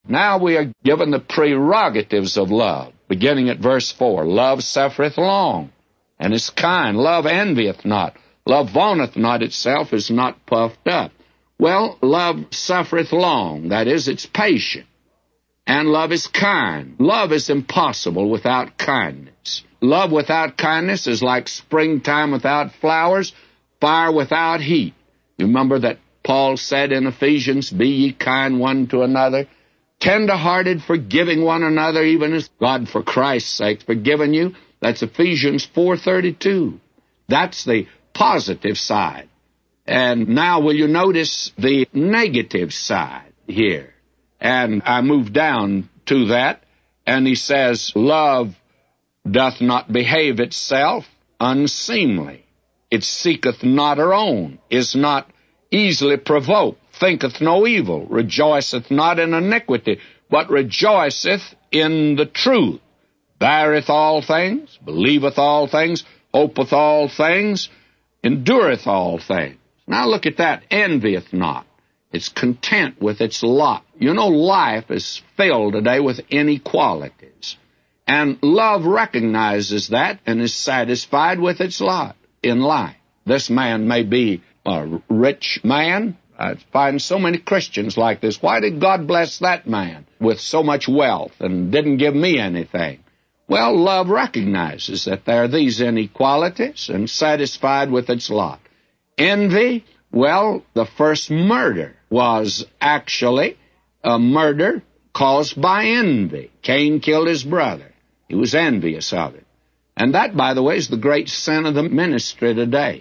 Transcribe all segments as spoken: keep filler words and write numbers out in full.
Now we are given the prerogatives of love, beginning at verse four. Love suffereth long, and is kind. Love envieth not. Love vaunteth not itself, is not puffed up. Well, love suffereth long. That is, it's patient. And love is kind. Love is impossible without kindness. Love without kindness is like springtime without flowers, fire without heat. You remember that Paul said in Ephesians, be ye kind one to another, tender-hearted, forgiving one another, even as God for Christ's sake forgiven you. That's Ephesians four thirty-two. That's the positive side. And now will you notice the negative side here? And I move down to that, and he says, love doth not behave itself unseemly. It seeketh not her own, is not easily provoked, thinketh no evil, rejoiceth not in iniquity, but rejoiceth in the truth, beareth all things, believeth all things, hopeth all things, endureth all things. Now look at that, envieth not. It's content with its lot. You know, life is filled today with inequalities. And love recognizes that and is satisfied with its lot in life. This man may be a rich man. I find so many Christians like this. Why did God bless that man with so much wealth and didn't give me anything? Well, love recognizes that there are these inequalities and satisfied with its lot. Envy, well, the first murder was actually a murder caused by envy. Cain killed his brother. He was envious of it. And that, by the way, is the great sin of the ministry today.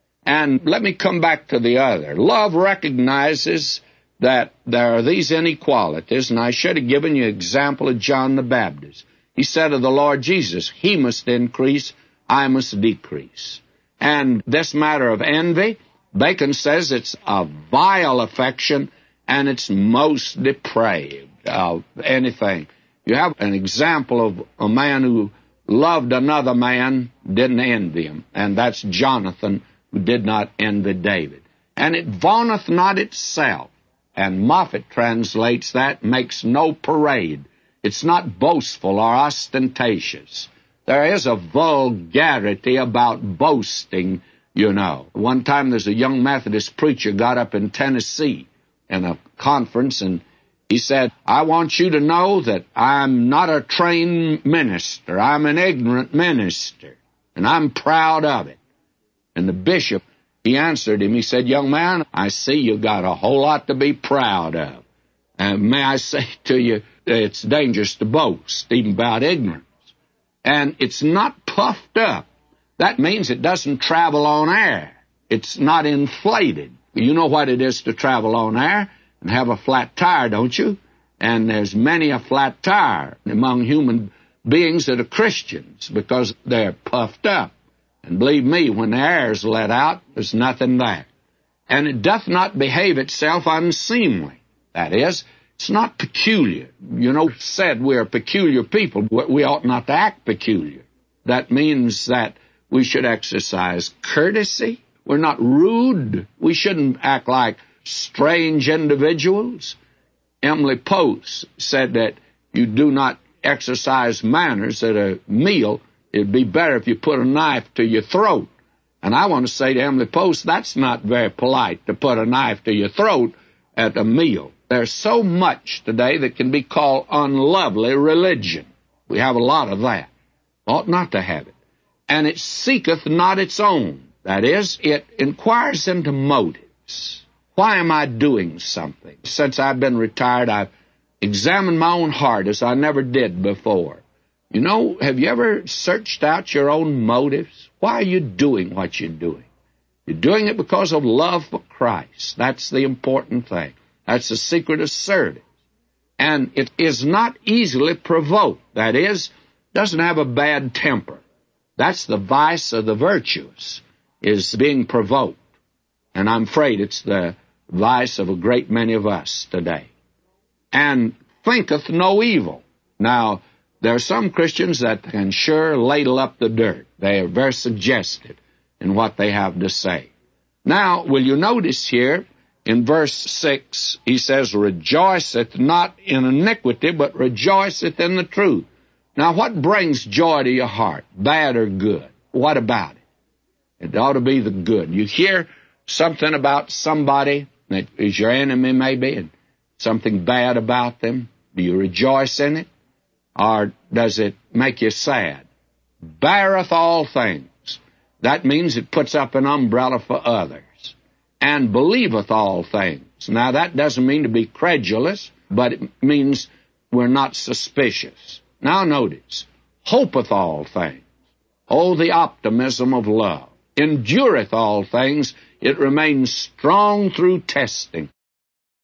And let me come back to the other. Love recognizes that there are these inequalities, and I should have given you an example of John the Baptist. He said of the Lord Jesus, he must increase, I must decrease. And this matter of envy, Bacon says it's a vile affection, and it's most depraved of anything. You have an example of a man who loved another man, didn't envy him, and that's Jonathan, who did not envy David. And it vaunteth not itself, and Moffat translates that, makes no parade. It's not boastful or ostentatious. There is a vulgarity about boasting, you know. One time there's a young Methodist preacher got up in Tennessee in a conference, and he said, I want you to know that I'm not a trained minister. I'm an ignorant minister, and I'm proud of it. And the bishop, he answered him, he said, young man, I see you've got a whole lot to be proud of. And may I say to you, it's dangerous to boast, even about ignorance. And it's not puffed up. That means it doesn't travel on air. It's not inflated. You know what it is to travel on air and have a flat tire, don't you? And there's many a flat tire among human beings that are Christians because they're puffed up. And believe me, when the air is let out, there's nothing there. And it doth not behave itself unseemly. That is, it's not peculiar. You know, said we're peculiar people. We ought not to act peculiar. That means that we should exercise courtesy. We're not rude. We shouldn't act like strange individuals. Emily Post said that you do not exercise manners at a meal. It'd be better if you put a knife to your throat. And I want to say to Emily Post, that's not very polite to put a knife to your throat at a meal. There's so much today that can be called unlovely religion. We have a lot of that. Ought not to have it. And it seeketh not its own. That is, it inquires into motives. Why am I doing something? Since I've been retired, I've examined my own heart as I never did before. You know, have you ever searched out your own motives? Why are you doing what you're doing? You're doing it because of love for Christ. That's the important thing. That's the secret of service. And it is not easily provoked. That is, doesn't have a bad temper. That's the vice of the virtuous, is being provoked. And I'm afraid it's the vice of a great many of us today. And thinketh no evil. Now, there are some Christians that can sure ladle up the dirt. They are very suggestive in what they have to say. Now, will you notice here, In verse six, he says, rejoiceth not in iniquity, but rejoiceth in the truth. Now, what brings joy to your heart, bad or good? What about it? It ought to be the good. You hear something about somebody that is your enemy, maybe, and something bad about them. Do you rejoice in it? Or does it make you sad? Beareth all things. That means it puts up an umbrella for others. And believeth all things. Now, that doesn't mean to be credulous, but it means we're not suspicious. Now, notice, hopeth all things. Oh, the optimism of love. Endureth all things. It remains strong through testing.